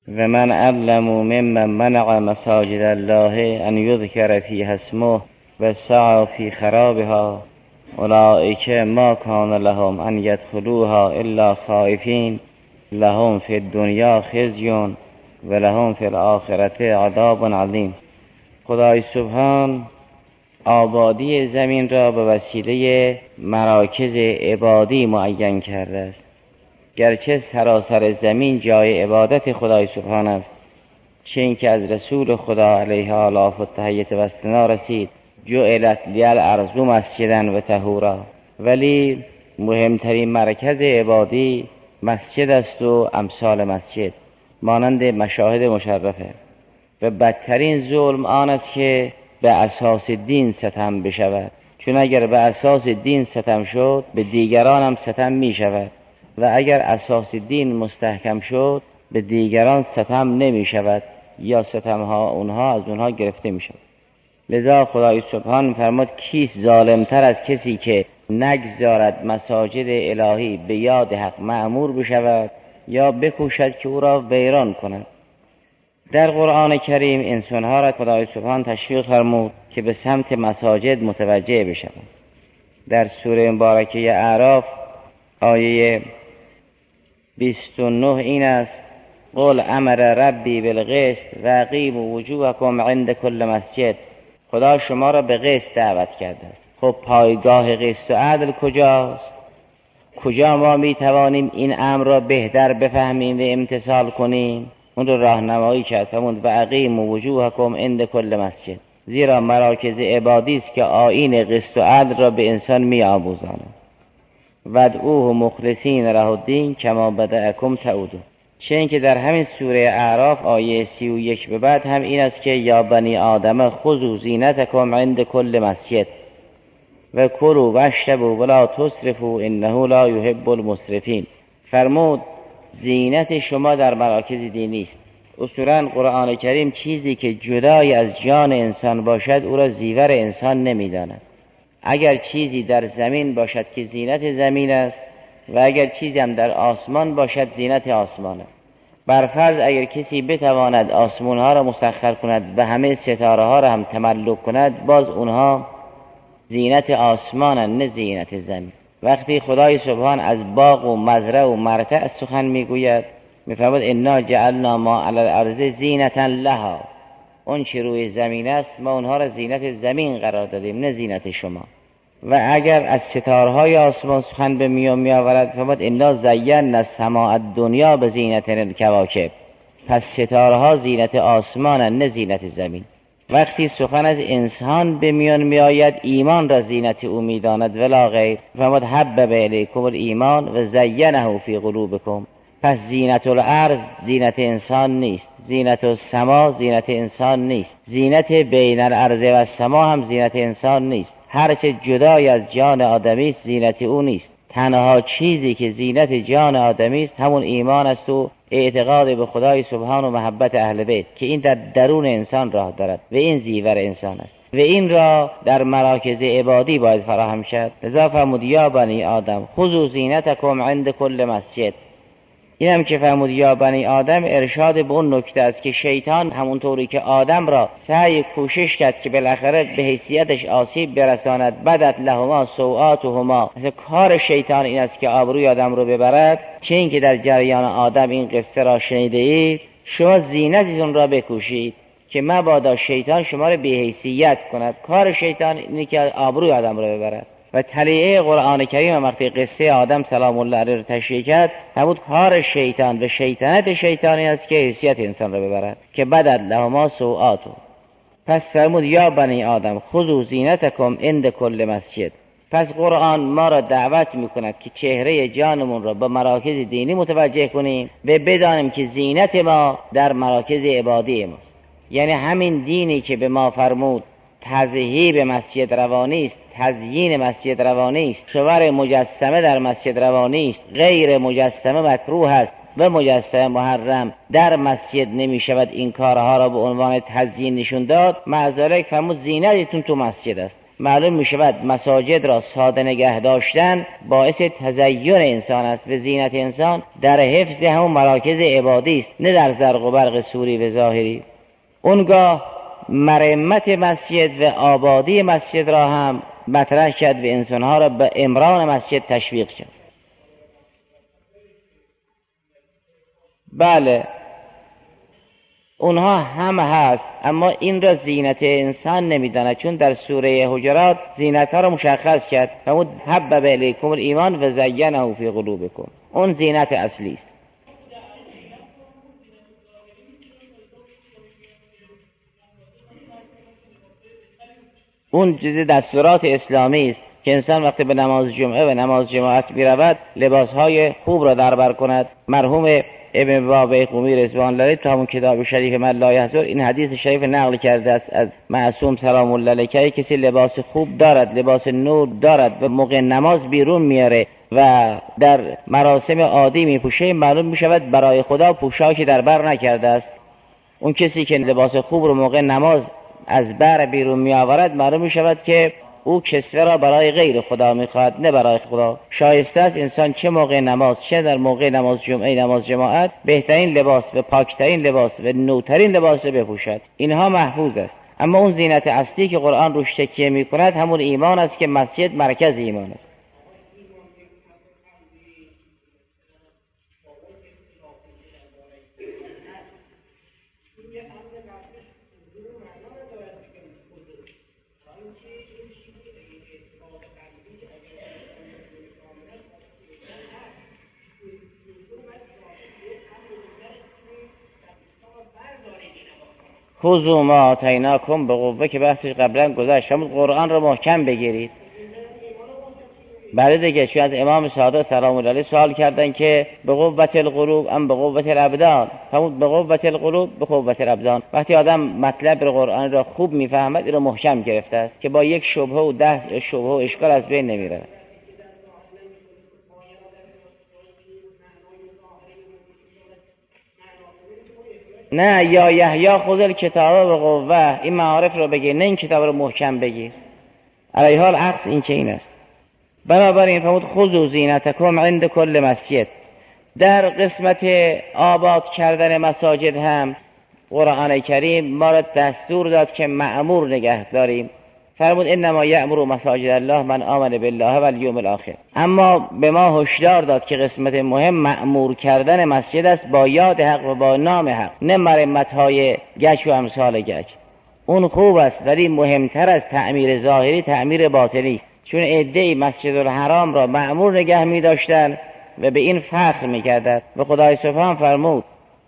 و من اظلم ممن منع مساجد الله ان یذکر فیها اسمه و سعی فی خرابها اولئک ما کان لهم ان یدخلوها الا خائفین لهم فی الدنیا خزی و لهم فی الاخرة عذاب عظیم. خدای سبحان آبادی زمین را به وسیله مراکز عبادی معین کرده است. گرچه سراسر زمین جای عبادت خدای سبحان است، چه اینکه از رسول خدا علیه آلاف و تحیت و استنا رسید جعلت لی الارض مسجدا و طهورا، ولی مهمترین مرکز عبادی مسجد است و امثال مسجد مانند مشاهد مشرفه. و بدترین ظلم آن است که به اساس دین ستم بشود، چون اگر به اساس دین ستم شد به دیگران هم ستم می شود و اگر اساس دین مستحکم شد به دیگران ستم نمی شود یا ستم ها اونها از اونها گرفته می شود. لذا خدای سبحان فرمود کیست ظالمتر از کسی که نگذارد مساجد الهی به یاد حق معمور بشود یا بکوشد که او را ویران کند. در قرآن کریم انسانها را خدای سبحان تشویق فرمود که به سمت مساجد متوجه بشوند. در سوره مبارکه اعراف آیه 29 این است: قل امر ربی بالقسط و اقیموا وجوهکم عند کل مسجد. خدا شما را به قسط دعوت کرده است. خب پایگاه قسط و عدل کجاست؟ کجا ما می توانیم این امر را بهتر بفهمیم و امتثال کنیم؟ اون رو راهنمایی کرد فرمود و اقیموا وجوهکم عند کل مسجد، زیرا مراکز عبادی است که آیین قسط و عدل را به انسان می آموزاند. ودعوه مخلصین له الدین کما بدأکم تعودون. چه اینکه در همین سوره اعراف آیه 31 به بعد هم این است که یا بنی آدم خذوا زینتکم عند کل مسجد و کلوا واشربوا ولا تسرفوا انه لا یحب المسرفین. فرمود زینت شما در مراکز دینی است. اصولا قرآن کریم چیزی که جدای از جان انسان باشد او را زیور انسان نمی‌داند. اگر چیزی در زمین باشد که زینت زمین است و اگر چیزی هم در آسمان باشد زینت آسمان است. برفرض اگر کسی بتواند آسمان ها را مسخر کند و همه ستاره ها را هم تملک کند، باز اونها زینت آسمان نه زینت زمین. وقتی خدای سبحان از باغ و مزرعه و مرتع سخن میگوید میفرماید انا جعلنا ما علی الارض زینتا لها، اون چه روی زمین است ما اونها را زینت زمین قرار دادیم نه زینت شما. و اگر از ستارهای آسمان سخن به میان میآورد فرمود انا زینا السماء الدنیا بزینت الکواکب، پس ستارها زینت آسمان نه زینت زمین. وقتی سخن از انسان به میان میآید ایمان را زینت او میداند ولا غیر. فرمود حبب الیکم الایمان و زینه فی قلوبکم، پس زینت الارض زینت انسان نیست، زینت السما زینت انسان نیست، زینت بین الارض و السما هم زینت انسان نیست. هرچه جدای از جان آدمی است زینت او نیست. تنها چیزی که زینت جان آدمی است همون ایمان است و اعتقاد به خدای سبحان و محبت اهل بیت که این در درون انسان راه دارد و این زیور انسان است و این را در مراکز عبادی باید فراهم شد. لذا فرمود یا بنی آدم خذوا زینتکم عند کل مسجد. این هم که فرمود یا بنی آدم ارشاد به اون نکته است که شیطان همونطوری که آدم را سعی کوشش کرد که بالاخره به حیثیتش آسیب برساند، بدت لهما سوآتهما، کار شیطان این است که آبروی آدم رو ببرد. چه این که در جریان آدم این قصه را شنیده اید، شما زینتتون را بکوشید که مبادا شیطان شما را به حیثیت کند. کار شیطان اینه که آبروی آدم رو ببرد. و تلیعه قرآن کریم وقتی قصه آدم سلام الله علیه رو تشریح کرد همون کار شیطان و شیطنت شیطانی است که حیثیت انسان رو ببرد که بدت لهما سوآتو. پس فرمود یا بنی آدم خذوا زینتکم عند کل مسجد. پس قرآن ما را دعوت میکند که چهره جانمون را به مراکز دینی متوجه کنیم و بدانیم که زینت ما در مراکز عبادی ماست. یعنی همین دینی که به ما فرمود تذهیب مسجد روانی است، تزیین مسجد روانی است، صور مجسمه در مسجد روانی است، غیر مجسمه مکروه است و مجسمه محرم، در مسجد نمی شود این کارها را به عنوان تزیین نشون داد. معذالک فرمود زینتتون تو مسجد است. معلوم می شود مساجد را ساده نگه داشتن باعث تزین انسان است و زینت انسان در حفظ همون مراکز عبادی است، نه در زرق و برق صوری و ظاهری. اونگاه مرمت مسجد و آبادی مسجد را هم مطرح کرد و انسانها را به عمران مسجد تشویق کرد. بله اونها هم هست، اما این را زینت انسان نمیداند، چون در سوره حجرات زینت ها را مشخص کرد. فرمود حبب الیکم الایمان و زینه فی قلوبکم. اون زینت اصلی است. اون جز دستورات اسلامی است که انسان وقتی به نماز جمعه و نماز جماعت میرود لباسهای خوب را در بر کند. مرحوم ابن بابی قمی رضوان الله علیه تو همون کتاب شریف من لا یحضر این حدیث شریف نقل کرده است از معصوم سلام الله علیه که کسی لباس خوب دارد، لباس نور دارد و موقع نماز بیرون میاره و در مراسم عادی میپوشه، معلوم میشود برای خدا پوشاکی در بر نکرده است. اون کسی که لباس خوب رو موقع نماز از بر بیرون میآورد، معلوم میشود که او کسوه را برای غیر خدا میخواهد، نه برای خدا. شایسته است انسان چه موقع نماز چه در موقع نماز جمعه نماز جماعت بهترین لباس و پاکترین لباس و نوترین لباس را بپوشد. اینها محفوظ است. اما اون زینت اصلی که قرآن روش تکیه میکند همون ایمان است که مسجد مرکز ایمان است. خذوا ما آتیناکم بقوه که بحثش قبلا گذشت. همون قرآن رو محکم بگیرید. بعد دیگه چون از امام صادق سلام الله علیه سوال کردن که به قوت القلوب ام به قوت الابدان، همون به قوت القلوب به قوت الابدان. وقتی آدم مطلب قرآن را خوب میفهمد این رو محکم گرفته است که با یک شبهه و 10 شبهه و اشکال از بین نمیره. نه یا یحیی خذ الکتاب به قوه، این معارف رو بگیر، نه این کتاب رو محکم بگیر. علی حال عکس این که این است. بنابراین فرمود خذوا زینتکم عند کل مسجد. در قسمت آباد کردن مساجد هم قرآن کریم ما را دستور داد که مأمور نگه داریم. فرمود انما یأمر مساجد الله من آمن بالله و الیوم الاخر. اما به ما هشدار داد که قسمت مهم مأمور کردن مسجد است با یاد حق و با نام حق، نه مرمت‌های گچ و امثال گچ. اون خوب است ولی مهمتر از تعمیر ظاهری تعمیر باطنی، چون عده‌ای مسجد الحرام را مأمور نگه می داشتن و به این فخر می کردند. و خدای سبحان فرمود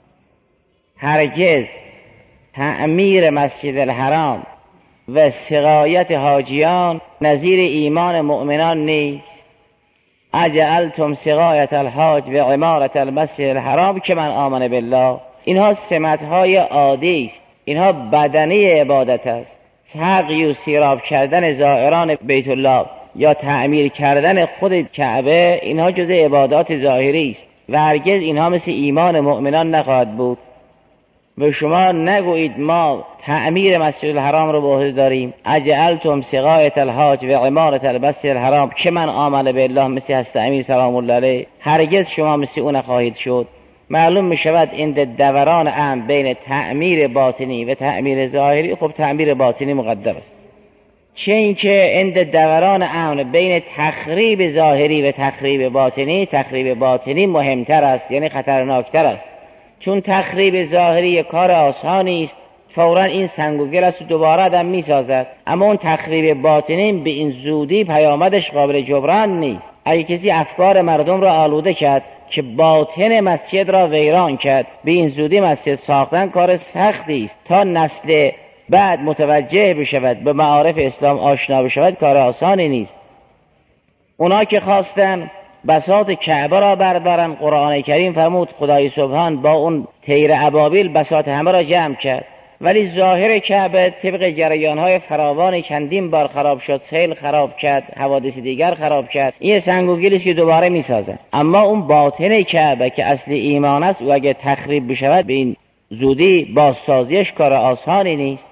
هرگز تعمیر مسجد الحرام و سقایت حاجیان نظیر ایمان مؤمنان نیست. اجعلتم سقایت الحاج و عمارت المسجد الحرام که من آمن بالله. اینها سمت‌های عادی است، اینها بدنی عبادت است. سقی و سیراب کردن زائران بیت الله یا تعمیر کردن خود کعبه اینها جزء عبادات ظاهری است و هرگز اینها مثل ایمان مؤمنان نخواهد بود. و شما نگویید ما تعمیر مسجد الحرام رو به عهده داریم. اجعلتم سقایت الحاج و عمارت المسجد الحرام که من آمن بالله مثل هست امیر سلام الله علیه. هرگز شما مثل اون خواهید شد. معلوم می شود این دوران امر بین تعمیر باطنی و تعمیر ظاهری، خب تعمیر باطنی مقدم است. چه اینکه این دوران امر بین تخریب ظاهری و تخریب باطنی مهمتر است، یعنی خطرناکتر است. چون تخریب ظاهری کار آسانی است، فوراً این سنگ و گل است و دوباره آدم می سازد. اما اون تخریب باطنی به این زودی پیامدش قابل جبران نیست. اگه کسی افکار مردم را آلوده کرد که باطن مسجد را ویران کرد، به این زودی مسجد ساختن کار سختی است. تا نسل بعد متوجه بشود، به معارف اسلام آشنا بشود، کار آسانی نیست. اونا که خواستن بساط کعبه را بردارن، قرآن کریم فرمود خدای سبحان با اون طیر ابابیل بساط همه را جمع کرد، ولی ظاهر کعبه طبق جریان‌های فراوان چندین بار خراب شد. سیل خراب کرد، حوادث دیگر خراب کرد. این سنگ و گلی است که دوباره می‌سازن. اما اون باطن کعبه که اصل ایمان است و اگه تخریب بشود به این زودی بازسازیش کار آسانی نیست.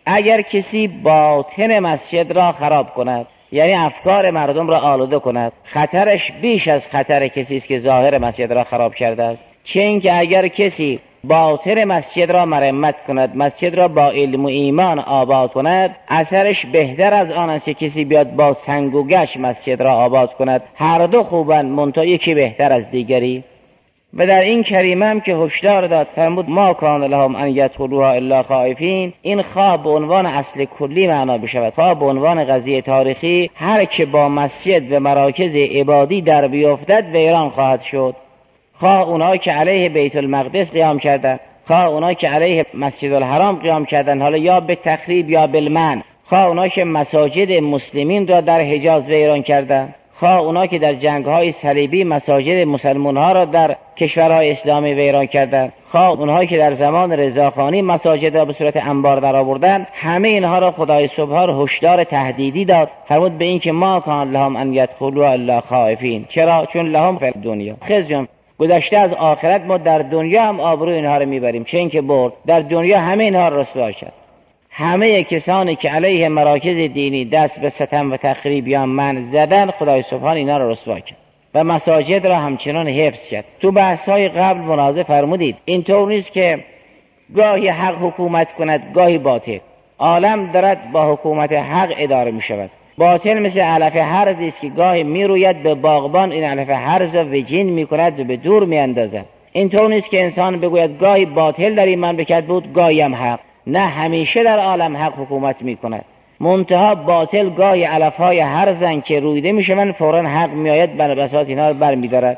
اگر کسی باطن مسجد را خراب کند، یعنی افکار مردم را آلوده کند، خطرش بیش از خطر کسی است که ظاهر مسجد را خراب کرده است. چه اینکه اگر کسی باطن مسجد را مرمت کند، مسجد را با علم و ایمان آباد کند، اثرش بهتر از آن است که کسی بیاد با سنگ و گچ مسجد را آباد کند. هر دو خوبند، منتها یکی بهتر از دیگری. و در این کریمه هم که هشدار داد، فرمود ما کان لهم ان یدخلوها الا خائفین، این خواه به عنوان اصل کلی معنا بشود، خواه به عنوان قضیه تاریخی، هر که با مسجد و مراکز عبادی در بیفتد ویران خواهد شد. خواه اونها که علیه بیت المقدس قیام کردند، خواه اونها که علیه مسجد الحرام قیام کردند، حالا یا به تخریب یا بالمنع، خواه اونها که مساجد مسلمین را در حجاز ویران کردند، خواه اونا که در جنگ‌های صلیبی مساجد مسلمان‌ها را در کشورهای اسلامی ویران کردند، خواه اونها که در زمان رضاخانی مساجد را به صورت انبار درآوردند، همه اینها را خدای سبحان هشدار تهدیدی داد. فرمود به این که ما کان لهم ان یدخلوا الا خائفین. چرا؟ چون لهم فی دنیا خزی، گذشته از آخرت ما در دنیا هم آبروی اینها را میبریم، چه اینکه برد در دنیا همه اینها را رسوا کرد. همه کسانی که علیه مراکز دینی دست به ستم و تخریب یا منع زدن، خدای سبحان اینا را رسوا کرد و مساجد را همچنان حفظ کرد. تو بحث‌های قبل مناظره فرمودید اینطور نیست که گاهی حق حکومت کند گاهی باطل. عالم دارد با حکومت حق اداره می شود. باطل مثل علف هرزی است که گاهی می روید به باغبان، این علف هرز را وجین می کند و به دور می اندازد. اینطور نیست که انسان بگوید گاهی باطل در این مملکت بود گاهی هم حق. نه، همیشه در عالم حق حکومت می کند. منتها باطل گاهی علفهای هرزن که رویده می شوند، فوراً حق می آید بر بساط اینا رو بر می دارد.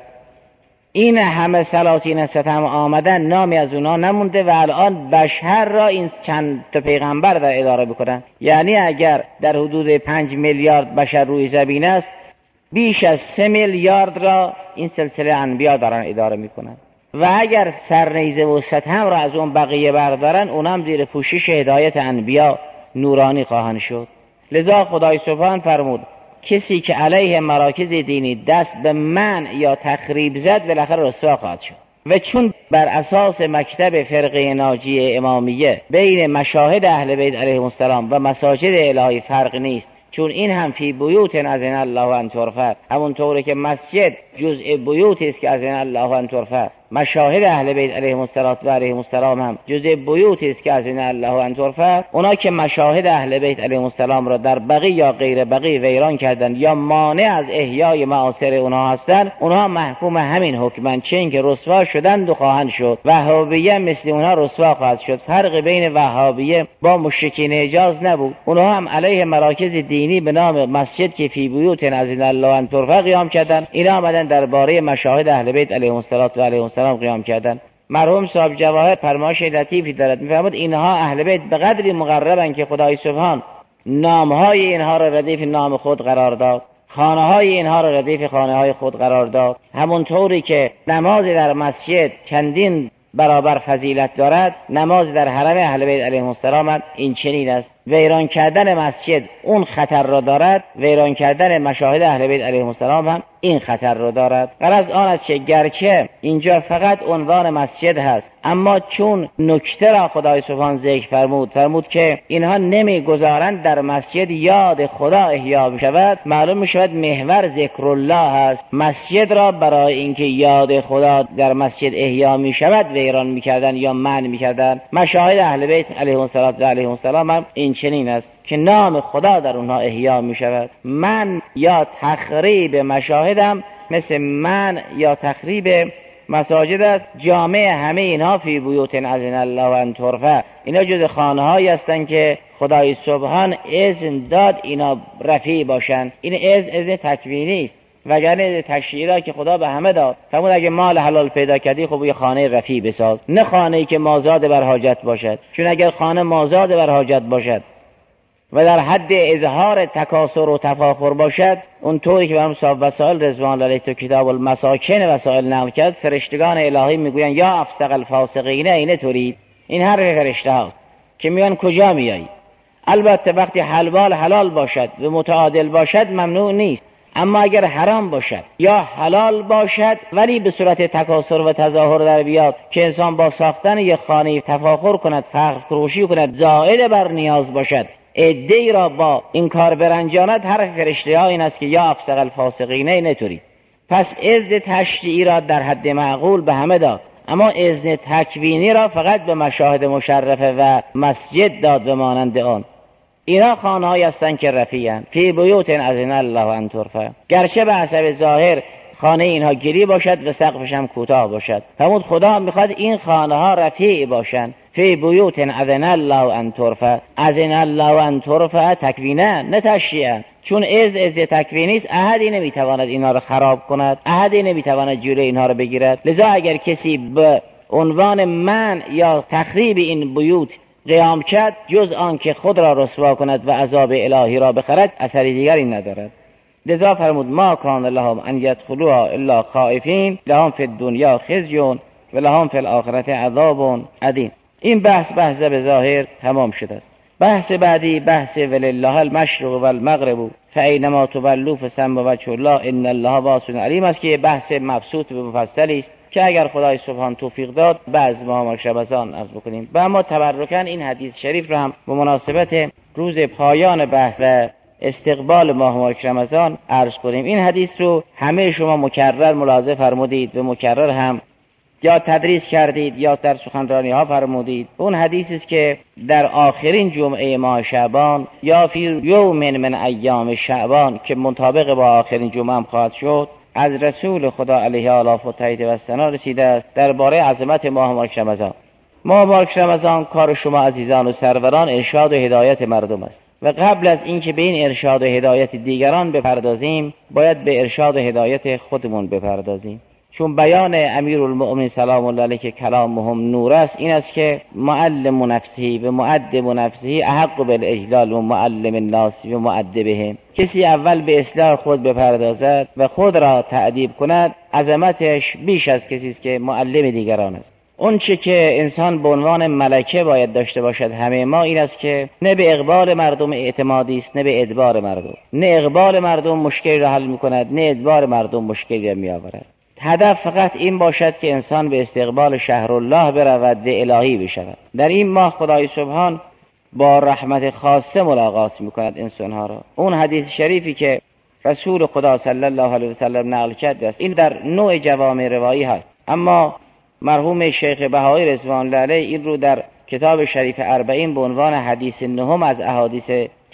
این همه سلاطین ستم آمدن، نامی از اونا نمونده و الان بشر را این چند تا پیغمبر در اداره بکنن. یعنی اگر در حدود 5 میلیارد بشر روی زمین است، بیش از 3 میلیارد را این سلسله انبیا دارن اداره میکنن. و اگر سرنیزه و ستم را از اون بقیه بردارن، اونم زیر پوشش هدایت انبیا نورانی خواهند شد. لذا خدای سبحان فرمود کسی که علیه مراکز دینی دست به منع یا تخریب زد بالاخره رسوا خواهد شد. و چون بر اساس مکتب فرقه ناجیه امامیه بین مشاهد اهل بیت علیهم السلام و مساجد الهی فرق نیست، چون این هم فی بیوت اذن الله ان ترفع، همون طوری که مسجد جزء بیوتی است که اذن الله ان ترفع، مشاهد اهل بیت علیهم السلام هم جزء بیوتی است که اذن الله ان ترفع. اونا که مشاهد اهل بیت علیهم السلام را در بقی یا غیر بقی ویران کردن یا مانع از احیای معاصر اونها هستند، اونها محکوم همین حکمند، چه اینکه رسوا شدند و خواهند شد. وهابیه مثل اونها رسوا خواهد شد. فرق بین وهابیه با مشرکین حجاز نبود. اونها هم علیه مراکز دینی به نام مسجد که فی بیوت اذن الله ان ترفع قیام کردند. اینا آمدن درباره مشاهد اهل بیت علیهم السلام قیام کردن. مرحوم صاحب جواهر فرمایش لطیفی دارد، می‌فرماید اینها اهل بیت به قدری مقربند که خدای سبحان نامهای اینها را ردیف نام خود قرار داد، خانه‌های اینها را ردیف خانه‌های خود قرار داد. همونطوری که نماز در مسجد چندین برابر فضیلت دارد، نماز در حرم اهل بیت علیهم السلام این چنین است. ویران کردن مسجد اون خطر را دارد، ویران کردن مشاهد اهل بیت علیهم السلام هم این خطر را دارد. غرض آن است که گرچه اینجا فقط عنوان مسجد هست، اما چون نکته را خدای سبحان ذکر فرمود که اینها نمیگذارند در مسجد یاد خدا احیا بشود، معلوم میشود محور ذکر الله هست. مسجد را برای اینکه یاد خدا در مسجد احیا میشود ویران میکردن یا منع میکردن. مشاهد اهل بیت علیهم السلام هم این چنین است که نام خدا در اونها احیا می شود. من یا تخریب مشاهدم مثل من یا تخریب مساجد است. جامع همه اینها فی بیوت اذن الله ان ترفع، اینا جز خانه‌هایی هستند که خدای سبحان اذن داد اینا رفیع باشند. این اذن تکوینی است، وگرنه تشریعی که خدا به همه داد. فرمود اگه مال حلال پیدا کردی خب یه خانه رفیع بساز، نه خانه‌ای که مازاد بر حاجت باشد. چون اگر خانه مازاد بر حاجت باشد و در حد اظهار تکاسر و تفاخر باشد، اون طوری که برام صاحب وسائل رضوان الله علیه تو کتاب المساکن وسائل نقل کرد، فرشتگان الهی میگوین یا افسق الفاسقین اینه تورید. این حرف فرشته هاست که میان کجا میایی. البته وقتی حلال باشد و متعادل باشد ممنوع نیست، اما اگر حرام باشد یا حلال باشد ولی به صورت تکاسر و تظاهر در بیاد که انسان با ساختن یک خانه تفاخر کند، فخر فروشی کند، زائد بر نیاز باشد، عده‌ای را با این کار برنجاند، حرف فرشته ها این است که یا افسق الفاسقین نتوری. پس اذن تشریعی را در حد معقول به همه داد، اما اذن تکوینی را فقط به مشاهد مشرفه و مسجد داد به مانند آن. اینا خانه‌هایی هستند که رفیع‌اند، فی بیوت اذن الله ان ترفع، گرچه به حسب ظاهر خانه اینها گری باشد و سقفش هم کوتاه باشد، فرمود خدا میخواد این خانه ها رفیع باشند. فی بیوت اذن الله ان ترفع، اذن الله ان ترفع تکوینه نه تشریعا، چون از تکوینی است، احدی نمیتواند اینها را خراب کند، احدی نمیتواند جلوی اینها را بگیرد. لذا اگر کسی به عنوان منع یا تخریب این بیوت قیام کرد، جز آن که خود را رسوا کند و عذاب الهی را بخرد، اثری دیگری ندارد. لذا فرمود ما کان لهم ان یدخلوها الا خائفین لهم فی الدنیا خزی و لهم فی الاخرة عذاب عظیم. این بحث به ظاهر تمام شده است. بحث بعدی بحث ولله المشرق و المغرب فاینما تولوا فثم وجه الله ان الله واسع علیم است، که بحث مبسوط و مفصلی است که اگر خدای سبحان توفیق داد بعض ما شب از آن عرض بکنیم. و اما تبرکاً این حدیث شریف را هم به مناسبت روز پایان بحث و استقبال ماه مبارک رمضان عرض کنیم. این حدیث رو همه شما مکرر ملاحظه فرمودید و مکرر هم یا تدریس کردید یا در سخنرانی ها فرمودید. اون حدیثی است که در آخرین جمعه ماه شعبان یا فی یوم من ایام شعبان که مطابق با آخرین جمعه هم خواهد شد، از رسول خدا علیه آلاف و تایید و ثنا رسیده است درباره عظمت ماه مبارک رمضان. ماه مبارک رمضان کار شما عزیزان و سروران ارشاد و هدایت مردم است و قبل از اینکه به این ارشاد و هدایت دیگران بپردازیم باید به ارشاد و هدایت خودمون بپردازیم، چون بیان امیرالمؤمنین سلام الله علیه که کلامهم نور است این است که معلم نفسه و مؤدب نفسه احق بالاجلال و معلم الناس و مؤدبهم. کسی اول به اصلاح خود بپردازد و خود را تأدیب کند، عظمتش بیش از کسی است که معلم دیگران است. اون چه که انسان به عنوان ملکه باید داشته باشد همه ما این است که نه به اقبال مردم اعتمادی است نه به ادبار مردم. نه اقبال مردم مشکلی را حل می‌کند نه ادبار مردم مشکلی را می‌آورد. هدف فقط این باشد که انسان به استقبال شهر الله برود و الهی بشود. در این ماه خدای سبحان با رحمت خاصه ملاقات می‌کند انسان‌ها را. اون حدیث شریفی که رسول خدا صلی الله علیه و سلم نقل کرده است این در نوع جوامع روایی هست، اما مرحوم شیخ بهایی رضوان الله علیه این رو در کتاب شریف اربعین به عنوان حدیث نهم از احادیث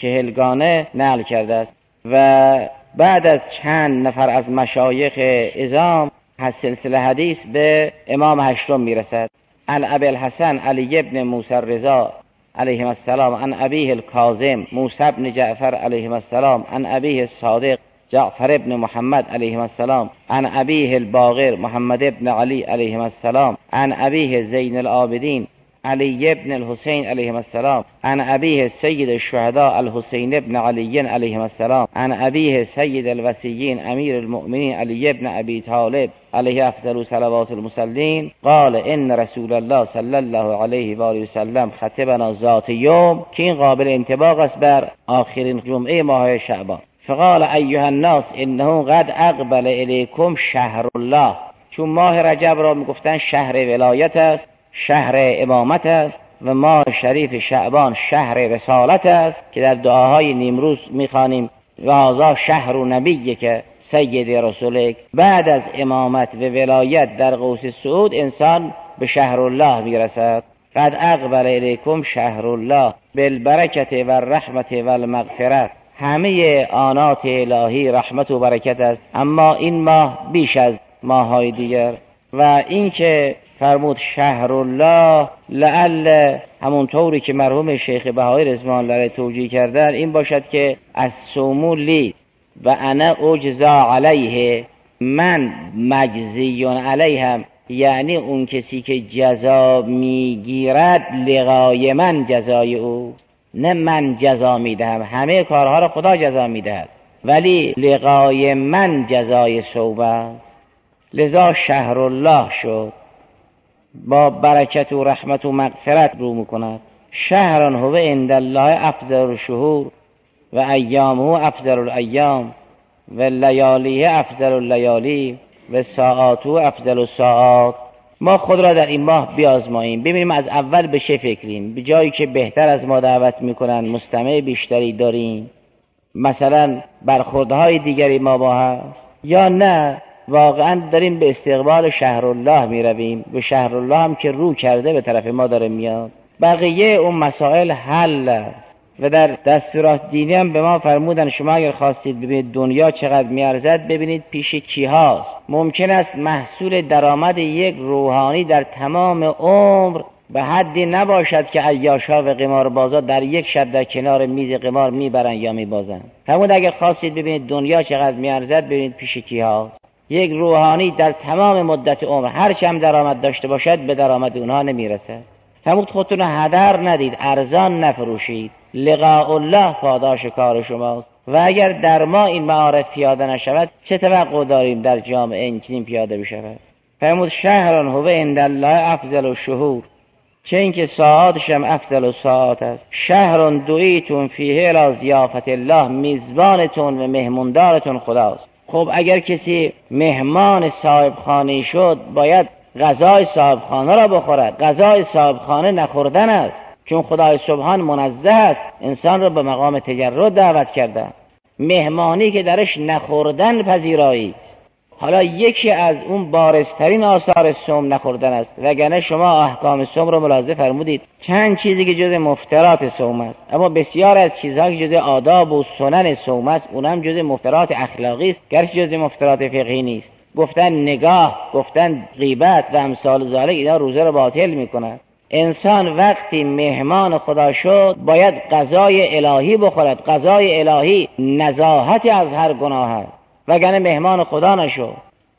40گانه نقل کرده است و بعد از چند نفر از مشایخ عظام از سلسله حدیث به امام هشتم میرسد. عن ابی الحسن علی ابن موسی الرضا علیه السلام، عن ابیه الکاظم موسی بن جعفر علیه السلام، عن ابیه الصادق جعفر ابن محمد علیه السلام، عن ابیه الباقر محمد ابن علی علیه السلام، عن ابیه زین العابدین علی ابن الحسین علیه السلام، عن ابیه سید الشهداء الحسین ابن علی علیه السلام، عن ابیه سید الوصیین امیر المؤمنین علی ابن ابی طالب علیه افضل صلوات المصلین قال ان رسول الله صلی الله علیه و آله و سلم خطبنا ذات یوم، که این قابل انطباق است بر آخرین جمعه ماه شعبان. فقال ایها الناس انه قد اقبل الیکم شهر الله، چون ماه رجب را میگفتن شهر ولایت است، شهر امامت است و ماه شریف شعبان شهر رسالت است که در دعاهای نیمروز میخوانیم و هذا شهر نبی که سید رسولک. بعد از امامت و ولایت در قوس صعود انسان به شهر الله میرسد. قد اقبل الیکم شهر الله بالبرکت و الرحمت و المغفرت، همه آنات الهی رحمت و برکت است، اما این ماه بیش از ماه‌های دیگر. و این که فرمود شهر الله لعل همونطوری که مرحوم شیخ بهایی رضوان الله علیه توجیه کردن این باشد که از صومو لی و انا اجزا علیه، من مجزی علیهم، یعنی اون کسی که جزا میگیرد لقای من جزای او، نه من جزا میدهم، همه کارها را خدا جزا میدهد ولی لقای من جزای صوم است. لذا شهر الله شد با برکت و رحمت و مغفرت رو میکند. شهران هو عند الله افضل الشهور و ایامه افضل الایام و لیالیه افضل اللیالی و ساعاتو افضل الساعات. ما خود را در این ماه بیازماییم، ببینیم از اول به چه فکریم. به جایی که بهتر از ما دعوت میکنن مستمع بیشتری داریم، مثلا برخوردهای دیگری ما با هست، یا نه واقعا داریم به استقبال شهرالله می رویم، به شهرالله هم که رو کرده به طرف ما داره میاد. بقیه اون مسائل حل است و در دستورات دینی هم به ما فرمودن شما اگر خواستید ببینید دنیا چقدر میارزد ببینید پیش کی هاست. ممکن است محصول درآمد یک روحانی در تمام عمر به حدی نباشد که عیاشا و قماربازا در یک شب در کنار میز قمار میبرن یا میبازن. فرمود اگر خواستید ببینید دنیا چقدر میارزد ببینید پیش کی هاست. یک روحانی در تمام مدت عمر هر چم درآمد داشته باشد به درآمد اونها نمیرسد. فرمود خودتون هدر ندید، ارزان نفروشید، لقاء الله پاداش کار شماست. و اگر در ما این معارف پیاده نشود چه توقع داریم در جامعه این چنین پیاده بشود؟ فرمود شهران هو عند الله افضل الشهور، چه اینکه ساعاتش هم افضل الساعات است. شهران دعیتون فیه الی ضیافت الله، میزبانتون و مهموندارتون خداست. خب اگر کسی مهمان صاحب خانه شد باید غذای صاحب خانه را بخورد. غذای صاحب خانه نخوردن است، چون خدای سبحان منزه است، انسان را به مقام تجرد دعوت کرده. مهمانی که درش نخوردن پذیرایی. حالا یکی از اون بارزترین آثار صوم نخوردن است، وگرنه شما احکام صوم رو ملاحظه فرمودید چند چیزی که جز مفترات صوم است، اما بسیار از چیزها که جز آداب و سنن صوم است اونم جز مفترات اخلاقی است، گرچه جز مفترات فقهی نیست. گفتن نگاه، گفتن غیبت و امثال ذالک اینا روزه رو باطل میکنند. انسان وقتی مهمان خدا شد باید غذای الهی بخورد. غذای الهی نزاهت از هر گناه است، وگرنه مهمان خدا نشو.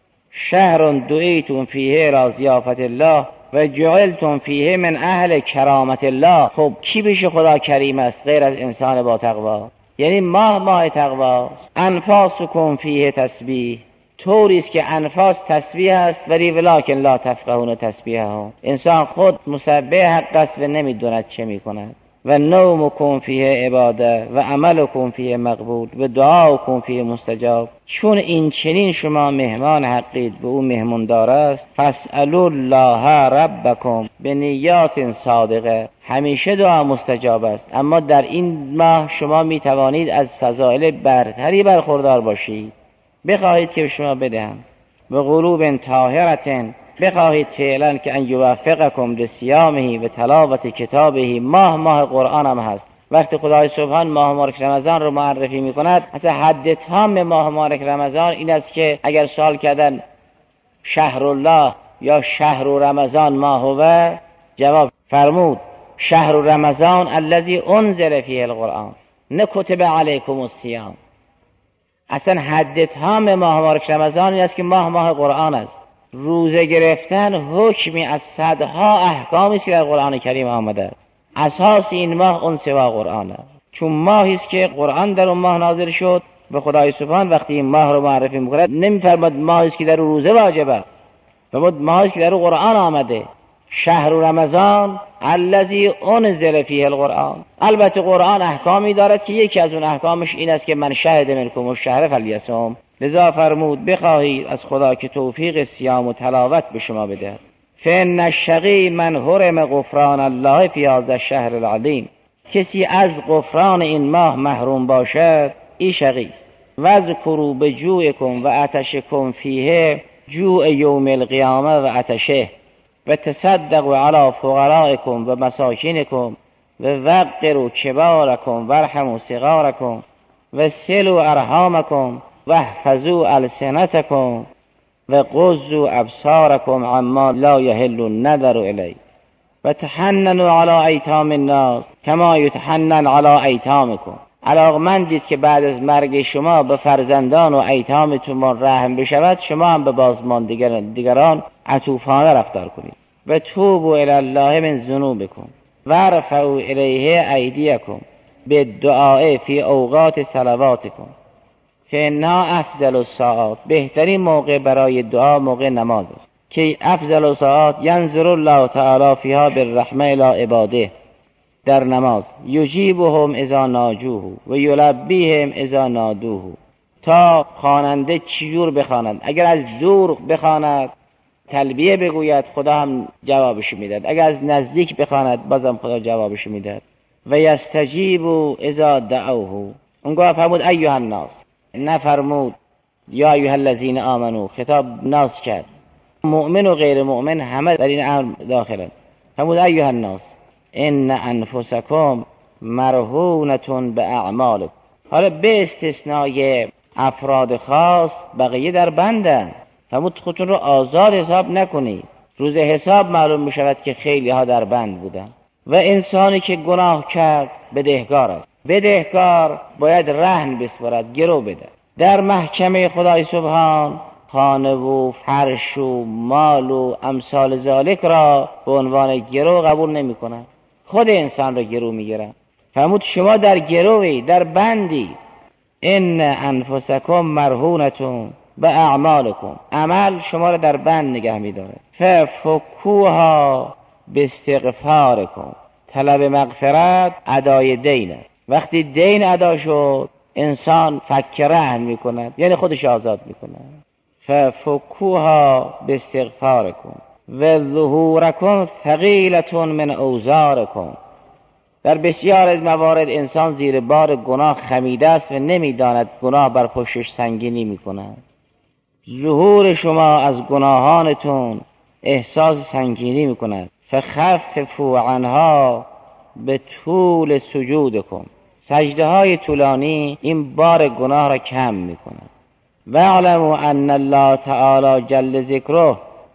شهر دعیتون فیه الی ضیافت الله و جعلتم فیه من اهل کرامت الله. خب کی پیش خدا کریم است غیر از انسان با تقوا؟ یعنی ماه تقواست. انفاسکم فیه تسبیح، طوری است که انفاس تسبیح است ولی ولکن لا تفقهون تسبیحهم. انسان خود مسبح حق است و نمیدوند چه میکند. و نومکم فیه عباده و عملکم فیه مقبول و دعاکم فیه مستجاب. چون این چنین شما مهمان حقید به او مهموندار است، فاسألوا الله ربکم به نیات صادقه. همیشه دعا مستجاب است، اما در این ماه شما میتوانید از فضائل برتری برخوردار باشید. بخواهید که شما بدهم و قلوب طاهرة، بخواهید فعلا که ان یوفقکم لصیامه و تلاوت کتابه. ماه قرآن هم هست. وقتی خدای سبحان ماه مبارک رمضان رو معرفی میکند، اصلا حد تام ماه مبارک رمضان این است که اگر سوال کردن شهر الله یا شهر رمضان ما هو، جواب فرمود شهر رمضان الذی انزل فیه القرآن نه کتب علیکم الصیام. اصلا حد تام ماه مبارک رمضان این است که ماه قرآن است. روزه گرفتن حکمی از صدها احکامی است که در قرآن کریم آمده است. اساس این ماه اون سوا قرآن است، چون ماهی است که قرآن در اون ماه نازل شد. به خدای سبحان وقتی این ماه رو معرفی می‌کند نمی‌فرماد ماهی است که در روزه واجبه، فرمود ماهی است که در قرآن آمده. شهر رمضان الذی انزل فیه القرآن. البته قرآن احکامی دارد که یکی از اون احکامش این است که من شهد منکم الشهر فلیصم. لذا فرمود بخواهید از خدا که توفیق صیام و تلاوت به شما بده. فإن الشقی من حرم غفران الله فی هذا الشهر العظیم. کسی از غفران این ماه محروم باشد این شقی است. واذکروا بجوعکم و عطشکم فیه جوع یوم القیامه و عطشه و تصدقوا علی فقرائکم و مساکینکم و وقروا کبارکم و ارحموا صغارکم و صلوا ارحامکم و احفظوا السنتکم و غضوا ابصارکم عما لا یحل النظر الیه و تحننوا علی ایتام الناس کما یتحنن علی ایتامکم. علاقمندید که بعد از مرگ شما به فرزندان و ایتامتون رحم بشود، شما هم به بازماندگان عطوفانه رفتار کنید. و توبوا الی الله من ذنوبکم و ارفعوا الیه ایدیکم بالدعاء فی اوقات صلواتکم فإنها افضل الساعات. بهترین موقع برای دعا موقع نماز است که افضل الساعات ینظر الله تعالی فیها بالرحمه الی عباده. در نماز یجیبهم اذا ناجوه و یلبیهم اذا نادوه تا خواننده چجور بخواند. اگر از دور بخواند تلبیه بگوید خدا هم جوابش میداد، اگر از نزدیک بخواند بازم خدا جوابش میداد. و یستجیب اذا دعوه، اونگاه فرمود ایها الناس، نفرمود یا ایها الذین آمنو، خطاب ناس کرد، مؤمن و غیر مؤمن همه در این امر داخلند. فرمود ایها الناس ان انفسکم مرهونة باعمالکم. حالا به استثنای افراد خاص بقیه در بندن. فرمود خودتون رو آزاد حساب نکنید، روز حساب معلوم می شود که خیلی ها در بند بودن. و انسانی که گناه کرد بدهکار است، بدهکار باید رهن بسپارد، گرو بده. در محکمه خدای سبحان خانه و فرش و مال و امثال ذالک را به عنوان گرو قبول نمی کنند، خود انسان را گرو می گیرند. فرمود شما در گروی، در بندی. ان انفسکم مرهونة باعمالکم، عمل شما را در بند نگه می داره. ففکوها باستغفارکم، طلب مغفرت ادای دینه. وقتی دین ادا شد انسان فک رهن می کند، یعنی خودش آزاد می کند. ففکوها باستغفارکم و ظهورکم ثقیلة من اوزارکم. در بسیار از موارد انسان زیر بار گناه خمیده است و نمیداند گناه بر پشتش سنگینی میکند. ظهور شما از گناهانتون احساس سنگینی میکند. فخففوا عنها به طول سجودکم، سجده های طولانی این بار گناه را کم میکند. واعلموا ان الله تعالی جل ذکره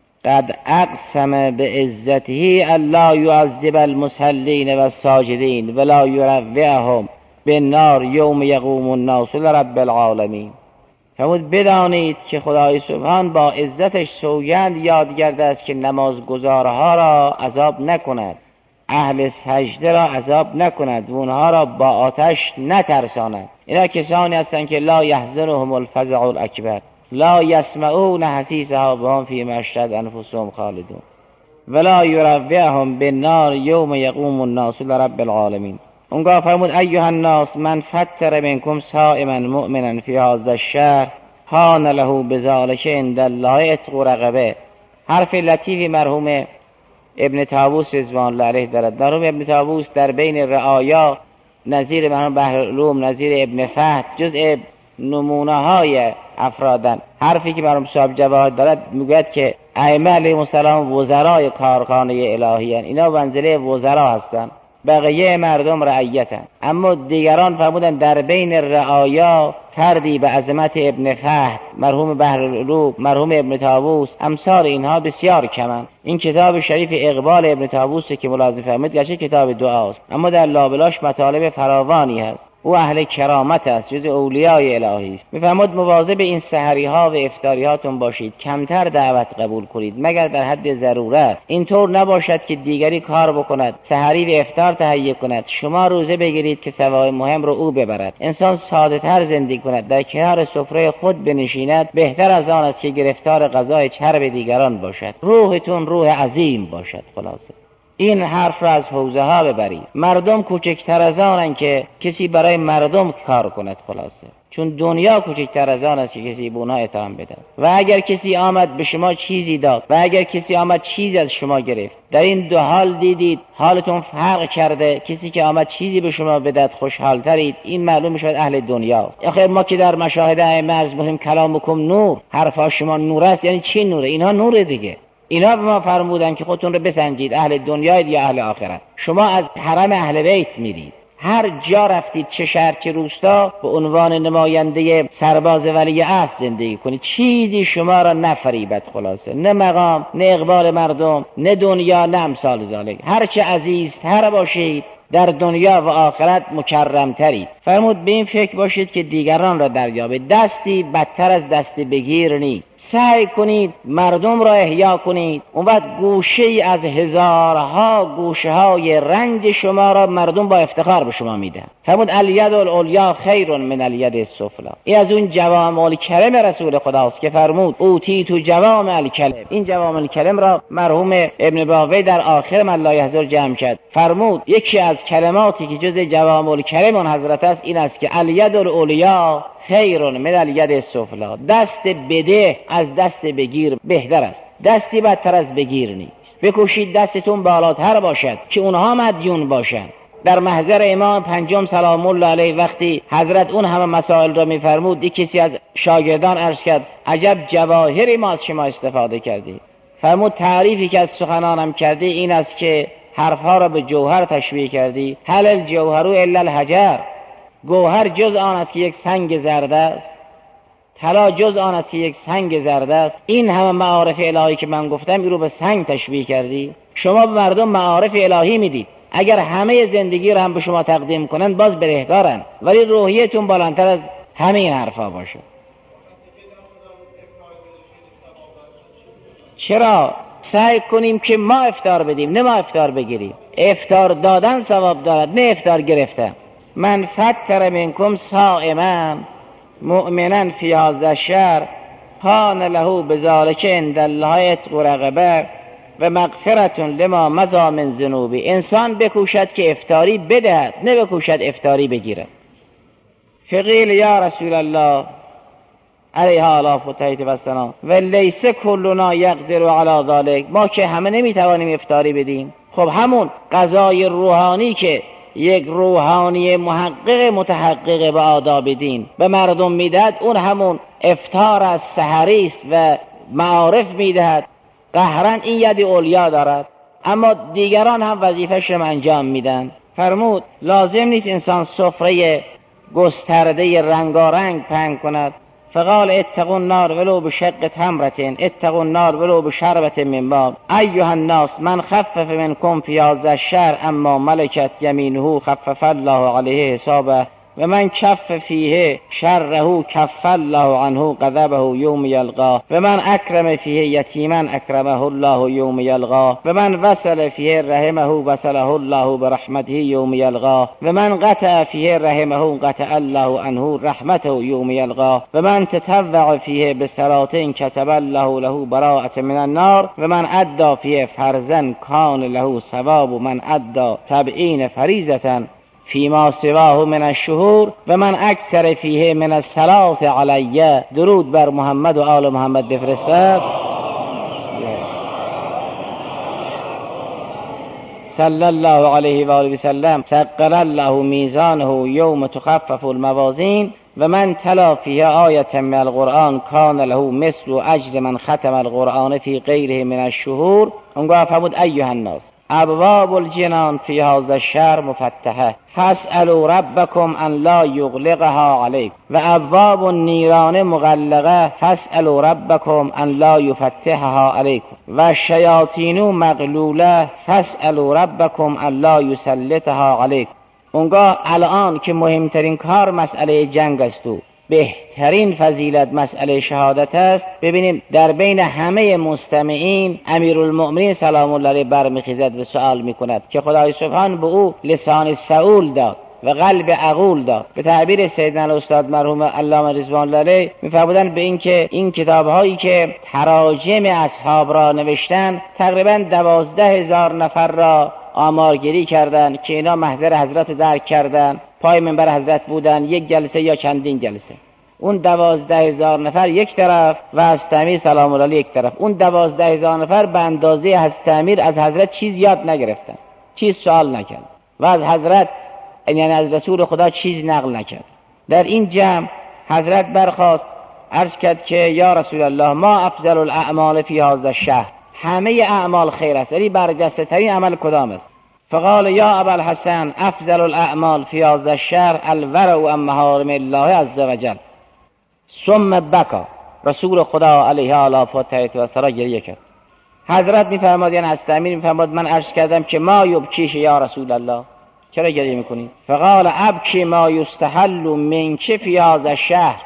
قد اقسم بعزته الا يعذب المصلين والساجدين ولا يروعهم بالنار یوم یقوم الناس لرب العالمین. فرمود بدانید که خدای سبحان با عزتش سوگند یاد کرده است که نمازگزارها را عذاب نکند، اهل سجده را عذاب نکند و اونها را با آتش نترساند. اینا کسانی هستند که لا یحزنهم الفزع الاکبر، لا یسمعون حسیسها وهم فیما اشتهت انفسهم خالدون ولا یروعهم بالنار یوم یقوم الناس لرب العالمین. اونگاه فرمود ایها الناس من فطر منکم صائما مؤمنا فی هذا الشهر حان له بذلک عند الله عتق رقبه. حرف لطیفی مرحوم ابن طاووس رضوان الله علیه دارد. مرحوم ابن طاووس در بین رعایا نظیر مرحوم بحرالعلوم، نظیر ابن فهد، جزء نمونه های افرادن. حرفی که مرحوم صاحب جواهر دارد میگوید که ائمه علیهم السلام وزرای کارخانه الهی هستند، اینا منزله وزرا هستند، بقیه مردم رعیتند. اما دیگران فرمودن در بین رعایا فردی به عظمت ابن فهد، مرحوم بحرالعلوم، مرحوم ابن طاووس، امثال اینها بسیار کمند. این کتاب شریف اقبال ابن طاووس که ملاحظه فرمودید گرچه کتاب دعاست اما در لابلاش مطالب فراوانی هست. او اهل کرامت است، جز اولیای الهی است. میفرمود مواظب این سحری ها و افطاری هاتون باشید، کمتر دعوت قبول کنید مگر در حد ضرورت. اینطور نباشد که دیگری کار بکند، سحری و افطار تهیه کند، شما روزه بگیرید که ثواب مهم رو او ببرد. انسان ساده تر زندگی کند، در کنار سفره خود بنشیند، بهتر از آن است که گرفتار غذای چرب دیگران باشد. روحتون روح عظیم باشد. خلاصه این حرف را از حوزه ها ببرید. مردم کوچکتر از آنن که کسی برای مردم کار کند. خلاصه چون دنیا کوچکتر از آن است که کسی به اونها احترام بده. و اگر کسی آمد به شما چیزی داد و اگر کسی آمد چیزی از شما گرفت، در این دو حال دیدید حالتون فرق کرده. کسی که آمد چیزی به شما بدهد خوشحال ترید، این معلوم میشود اهل دنیا. آخه ما که در مشاهده ائمه عرض می‌کنیم کلامکم نور، حرفا شما نور است. یعنی چی نوره؟ اینها نور دیگه. اینا به ما فرمودن که خودتون رو بسنجید، اهل دنیایید یا اهل آخرت. شما از حرم اهل بیت میرید، هر جا رفتید، چه شهر چه روستا، به عنوان نماینده سرباز ولی عهد زندگی کنید. چیزی شما را نفریبد. خلاصه نه مقام، نه اقبال مردم، نه دنیا، نه امثال ذالک. هر چه عزیزتر باشید در دنیا و آخرت مکرمترید. فرمود به این فکر باشید که دیگران را دریابید. دستی بدتر از دست بگیر نیست. سعی کنید مردم را احیا کنید، اون وقت گوشه ای از هزارها گوشه های رنج شما را مردم با افتخار به شما میدن. فرمود الید العلیا خیر من الید السفلی. این از اون جوامع الکلم رسول خداست که فرمود اوتیت جوامع الکلم. این جوامع الکلم را مرحوم ابن باوی در آخر من لا یحضر جمع کرد. فرمود یکی از کلماتی که جز جوامع الکلم اون حضرت است این است که الید العلیا خیر من الید السفلی، دست بده از دست بگیر بهتر است، دستی بدتر از بگیر نیست. بکوشید دستتون بالاتر باشد که اونها مدیون باشند. در محضر امام پنجم سلام الله علیه وقتی حضرت اون همه مسائل را میفرمود، یک کسی از شاگردان عرض کرد عجب جواهری ما از شما استفاده کردی. فرمود تعریفی که از سخنانم کردی این است که حرفها را به جوهر تشبیه کردی. هل الجوهر الا الحجر، گوهر جز آن است که یک سنگ زرد است، طلا جز آن است که یک سنگ زرد است. این همه معارف الهی که من گفتم این رو به سنگ تشبیه کردی. شما به مردم معارف الهی میدید، اگر همه زندگی رو هم به شما تقدیم کنند باز برهدارن، ولی روحیتون بالاتر از همه این حرفا باشه. چرا؟ سعی کنیم که ما افطار بدیم نه ما افطار بگیریم. افطار دادن ثواب دارد نه افطار گرفتن. من فطر منکم صائما مؤمنا فی هذا الشهر کان له بذلک عند الله عتق رقبه و مغفرة لما مضی من ذنوبه. انسان بکوشد که افطاری بدهد نه بکوشد افطاری بگیرد. فقیل یا رسول الله علیه آلاف و تحیط و سلام و لیس کلنا یقدر علی ذلک، ما که همه نمیتوانیم افطاری بدیم. خب همون غذای روحانی که یک روحانی محقق متحقق به آداب دین به مردم میدهد، اون همون افطار از سحری است و معارف میدهد. قهرن این ید اولیا دارد، اما دیگران هم وظیفه‌اش رو انجام میدن. فرمود لازم نیست انسان سفره گسترده رنگارنگ پهن کند. فقال اتقوا النار ولو بشق تمرة، اتقوا النار ولو بشربة من ماء، ایها الناس من خفف منکم فی هذا الشهر اما ملکت یمینه خفف الله علیه حسابه و من کف فیه شره کف الله عنه غضبه یوم یلقاه و من اکرم فیه یتیما اکرمه الله یوم یلقاه و من وصل فیه رحمه وصله الله برحمته یوم یلقاه و من قطع فیه رحمه قطع الله عنه رحمته یوم یلقاه و من تطوع فیه بصلاة کتب الله له براءة من النار و من ادى فیه فرضا کان له ثواب من ادى 70 فریضة فیما سواه من الشهور و من اکثر فیه من الصلاة علیه. درود بر محمد و آل محمد بفرستد. صلی الله علیه و آله و سلم ثقل الله میزانه یوم تخفف الموازین و من تلا فیه آیة من القرآن کان له مثل اجر من ختم القرآن فی غیره من الشهور. اونگاه فرمود ایها الناس ابواب الجنان فی هذا الشهر مفتحه فاسألوا ربکم ان لا یغلقها علیکم و ابواب النیران مغلقه فاسألوا ربکم ان لا یفتحها علیکم و الشیاطین مغلوله فاسألوا ربکم ان لا یسلطها علیکم. اونگاه الان که مهمترین کار مسئله جنگ است و بهترین فضیلت مسئله شهادت است، ببینیم در بین همه مستمعین امیرالمؤمنین سلام الله علیه برمیخیزد و سوال میکند که خدای سبحان به او لسان سئول داد و قلب عقول داد. به تعبیر سیدنا الاستاد مرحوم علامه رضوان الله علیه میفرمودند به این که این کتاب‌هایی که تراجم اصحاب را نوشتن تقریبا 12,000 نفر را آمارگیری کردند که اینا محضر حضرت درک کردند، پای منبر حضرت بودن یک جلسه یا چندین جلسه. اون 12,000 نفر یک طرف و حضرت امیر سلام الله علیه یک طرف. اون 12,000 نفر به اندازه حضرت امیر از حضرت چیز یاد نگرفتن، چیز سوال نکرد و از حضرت یعنی از رسول خدا چیز نقل نکرد. در این جمع حضرت برخاست عرض کرد که یا رسول الله ما افضل الاعمال فی هذا الشهر، همه اعمال خیر است ولی برجسته ترین عمل کدام است؟ فقال یا ابا الحسن افضل الاعمال فی هذا الشهر الورع عن محارم الله عز وجل. ثم بکا. رسول خدا علیه آلاف و تحیط و سرا گریه کرد. حضرت میفرماد یعنی حضرت امیر میفرماد من عرض کردم که ما یبکیش یا رسول الله، چرا گریه میکنی؟ فقال ابکی ما یستحل منک فی هذا الشهر،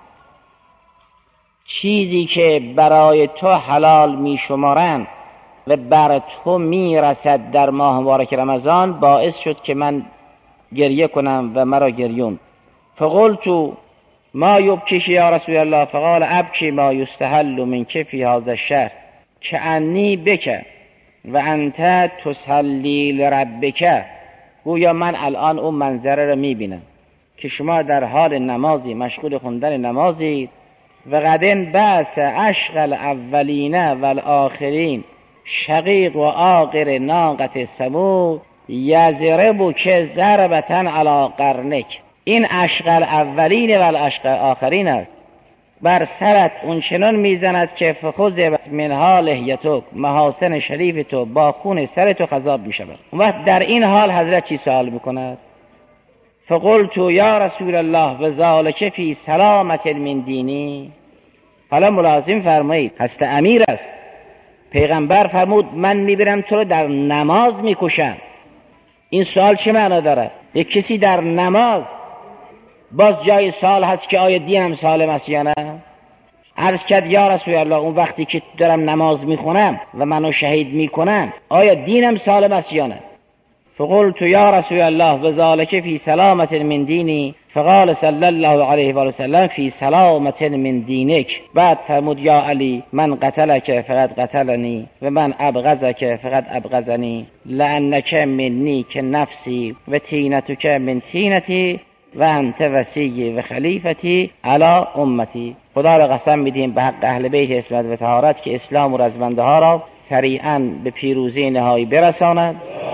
چیزی که برای تو حلال میشمارند و بر تو میرسد در ماه مبارک رمضان باعث شد که من گریه کنم و مرا گریون. فقلت ما یبکیش یا رسول الله؟ فقال ابکی ما یستحل منک فی هذا الشهر کأنی بک و انت تصلی لربک. گویا من الان اون منظره رو میبینم که شما در حال نمازی، مشغول خوندن نمازید. و قدن بعث اشقى الاولین والآخرین شقیق و آقر ناقة ثمود یضرب که ضربة علی قرنک. این اشقى الاولین و الاشقى آخرین است. بر سرت اون چنان میزند که فخذ منها لحیتک، محاسن شریف تو با خون سر تو خضاب میشود. و در این حال حضرت چی سوال میکند؟ فقلت یا رسول الله و ذالک فی سلامت من دینی. حالا ملازم فرمایید، هست امیر است. پیغمبر فرمود من میبرم تو رو در نماز میکشم. این سوال چه معنا داره؟ یک کسی در نماز، باز جای سوال هست که آیا دینم سالم است یا نه؟ عرض کرد یا رسول الله اون وقتی که دارم نماز میخونم و منو شهید میکنن آیا دینم سالم است یا نه؟ فقلت یا رسول الله و ذالک فی سلامت من دینی. فقال صلی الله علیه و سلم فی سلامت من دینک. بعد فرمود یا علی من قتلک فقد قتلنی و من ابغضک فقد ابغضنی لانک منی که نفسی و تینتک من تینتی و انت وصی و خلیفتی علی امتی. خدا را قسم میدیم به حق اهل بیت عصمت و طهارت که اسلام و رزمنده ها را سریعا به پیروزی نهایی برساند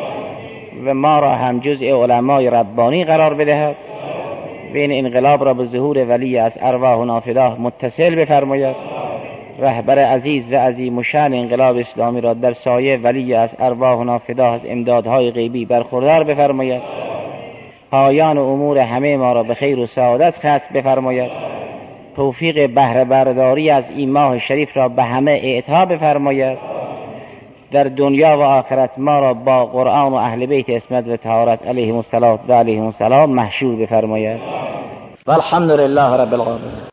و ما را هم جزء علمای ربانی قرار بدهد و این انقلاب را به ظهور ولی از ارواحنا فداه متصل بفرماید. رهبر عزیز و عظیم الشأن انقلاب اسلامی را در سایه ولی از ارواحنا فداه از امدادهای غیبی برخوردار بفرماید. پایان امور همه ما را به خیر و سعادت ختم بفرماید. توفیق بهره برداری از این ماه شریف را به همه اعطا بفرماید. در دنیا و آخرت ما را با قرآن و اهل بیت عصمت و طهارت علیهم الصلاة و علیهم السلام محشور بفرماید. والحمد لله رب العالمین.